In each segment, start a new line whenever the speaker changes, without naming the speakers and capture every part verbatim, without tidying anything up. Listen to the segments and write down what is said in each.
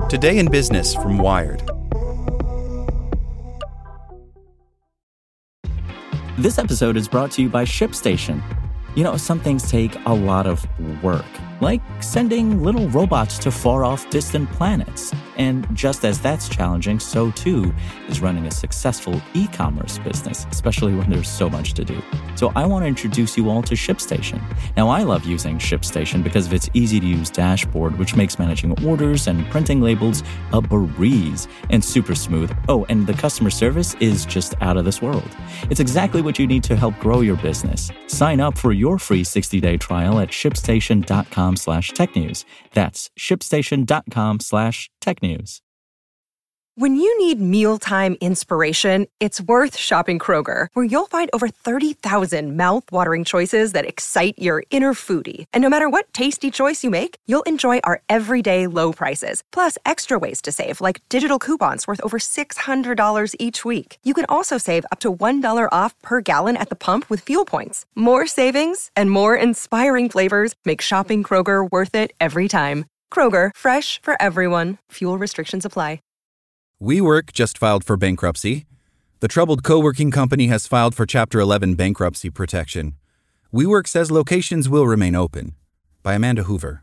Today in Business from Wired.
This episode is brought to you by ShipStation. You know, some things take a lot of work, like sending little robots to far-off distant planets. And just as that's challenging, so too is running a successful e-commerce business, especially when there's so much to do. So I want to introduce you all to ShipStation. Now, I love using ShipStation because of its easy-to-use dashboard, which makes managing orders and printing labels a breeze and super smooth. Oh, and the customer service is just out of this world. It's exactly what you need to help grow your business. Sign up for your free sixty-day trial at shipstation.com slash tech news. That's shipstation.com slash tech news.
When you need mealtime inspiration, it's worth shopping Kroger, where you'll find over thirty thousand mouth-watering choices that excite your inner foodie. And no matter what tasty choice you make, you'll enjoy our everyday low prices, plus extra ways to save, like digital coupons worth over six hundred dollars each week. You can also save up to one dollar off per gallon at the pump with fuel points. More savings and more inspiring flavors make shopping Kroger worth it every time. Kroger, fresh for everyone. Fuel restrictions apply.
WeWork just filed for bankruptcy. The troubled co-working company has filed for Chapter eleven bankruptcy protection. WeWork says locations will remain open. By Amanda Hoover.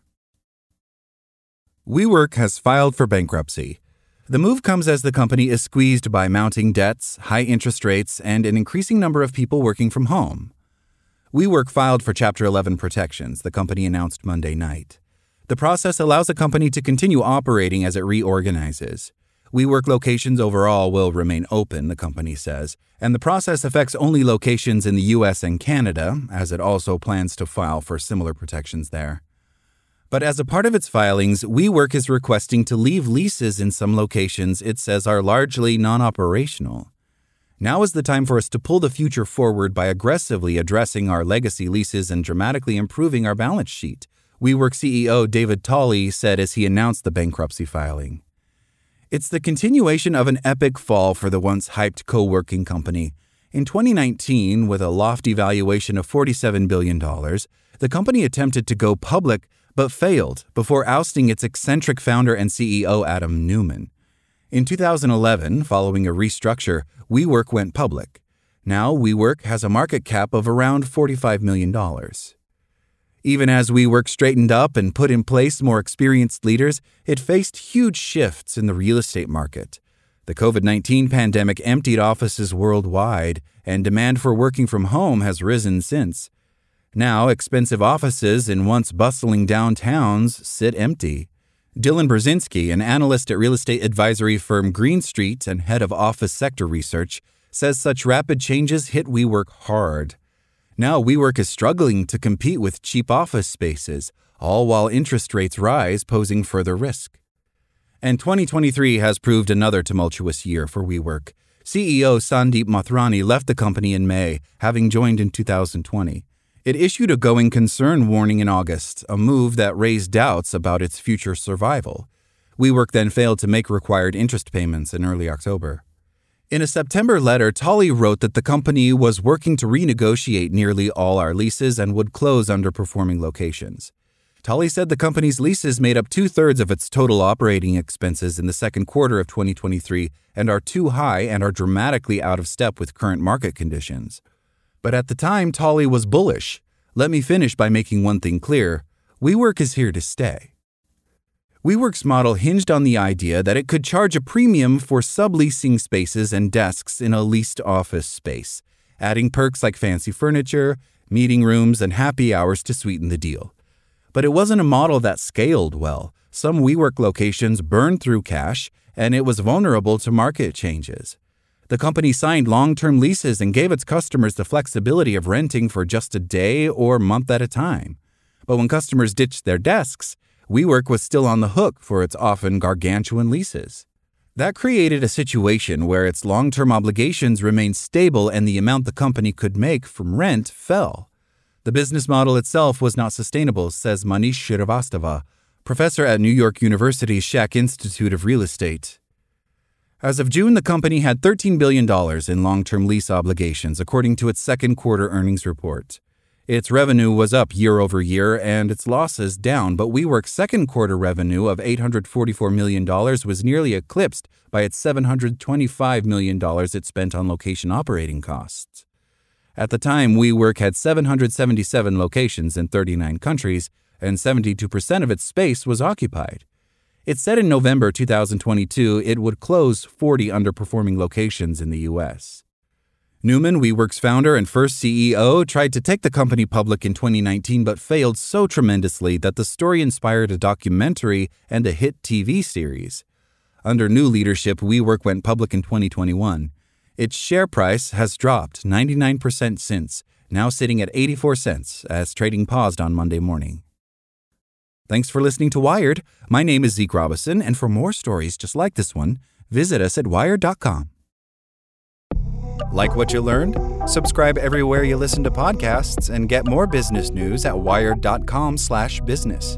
WeWork has filed for bankruptcy. The move comes as the company is squeezed by mounting debts, high interest rates, and an increasing number of people working from home. WeWork filed for Chapter eleven protections, the company announced Monday night. The process allows the company to continue operating as it reorganizes. WeWork locations overall will remain open, the company says, and the process affects only locations in the U S and Canada, as it also plans to file for similar protections there. But as a part of its filings, WeWork is requesting to leave leases in some locations it says are largely non-operational. Now is the time for us to pull the future forward by aggressively addressing our legacy leases and dramatically improving our balance sheet, WeWork C E O David Tolley said as he announced the bankruptcy filing. It's the continuation of an epic fall for the once hyped co-working company. In twenty nineteen, with a lofty valuation of forty-seven billion dollars, the company attempted to go public but failed before ousting its eccentric founder and C E O Adam Neumann. In two thousand eleven, following a restructure, WeWork went public. Now WeWork has a market cap of around forty-five million dollars. Even as WeWork straightened up and put in place more experienced leaders, it faced huge shifts in the real estate market. The covid nineteen pandemic emptied offices worldwide, and demand for working from home has risen since. Now, expensive offices in once bustling downtowns sit empty. Dylan Brzezinski, an analyst at real estate advisory firm Green Street and head of office sector research, says such rapid changes hit WeWork hard. Now WeWork is struggling to compete with cheap office spaces, all while interest rates rise, posing further risk. And twenty twenty-three has proved another tumultuous year for WeWork. C E O Sandeep Mathrani left the company in May, having joined in two thousand twenty. It issued a going concern warning in August, a move that raised doubts about its future survival. WeWork then failed to make required interest payments in early October. In a September letter, Tolley wrote that the company was working to renegotiate nearly all our leases and would close underperforming locations. Tolley said the company's leases made up two-thirds of its total operating expenses in the second quarter of twenty twenty-three and are too high and are dramatically out of step with current market conditions. But at the time, Tolley was bullish. Let me finish by making one thing clear. WeWork is here to stay. WeWork's model hinged on the idea that it could charge a premium for subleasing spaces and desks in a leased office space, adding perks like fancy furniture, meeting rooms, and happy hours to sweeten the deal. But it wasn't a model that scaled well. Some WeWork locations burned through cash, and it was vulnerable to market changes. The company signed long-term leases and gave its customers the flexibility of renting for just a day or month at a time. But when customers ditched their desks, WeWork was still on the hook for its often gargantuan leases. That created a situation where its long-term obligations remained stable and the amount the company could make from rent fell. The business model itself was not sustainable, says Manish Shrivastava, professor at New York University's Schack Institute of Real Estate. As of June, the company had thirteen billion dollars in long-term lease obligations, according to its second quarter earnings report. Its revenue was up year over year and its losses down, but WeWork's second quarter revenue of eight hundred forty-four million dollars was nearly eclipsed by its seven hundred twenty-five million dollars it spent on location operating costs. At the time, WeWork had seven hundred seventy-seven locations in thirty-nine countries, and seventy-two percent of its space was occupied. It said in November two thousand twenty-two it would close forty underperforming locations in the U S. Newman, WeWork's founder and first C E O, tried to take the company public in twenty nineteen but failed so tremendously that the story inspired a documentary and a hit T V series. Under new leadership, WeWork went public in twenty twenty-one. Its share price has dropped ninety-nine percent since, now sitting at eighty-four cents as trading paused on Monday morning. Thanks for listening to Wired. My name is Zeke Robison, and for more stories just like this one, visit us at wired dot com. Like what you learned? Subscribe everywhere you listen to podcasts and get more business news at wired dot com slash business.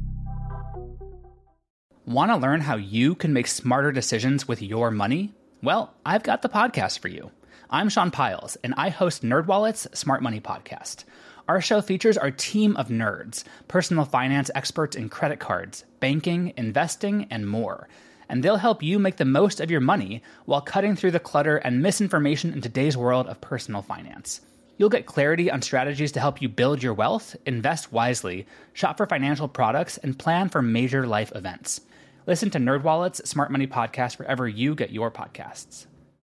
Want to learn how you can make smarter decisions with your money? Well, I've got the podcast for you. I'm Sean Piles, and I host NerdWallet's Smart Money Podcast. Our show features our team of nerds, personal finance experts in credit cards, banking, investing, and more. And they'll help you make the most of your money while cutting through the clutter and misinformation in today's world of personal finance. You'll get clarity on strategies to help you build your wealth, invest wisely, shop for financial products, and plan for major life events. Listen to NerdWallet's Smart Money Podcast wherever you get your podcasts.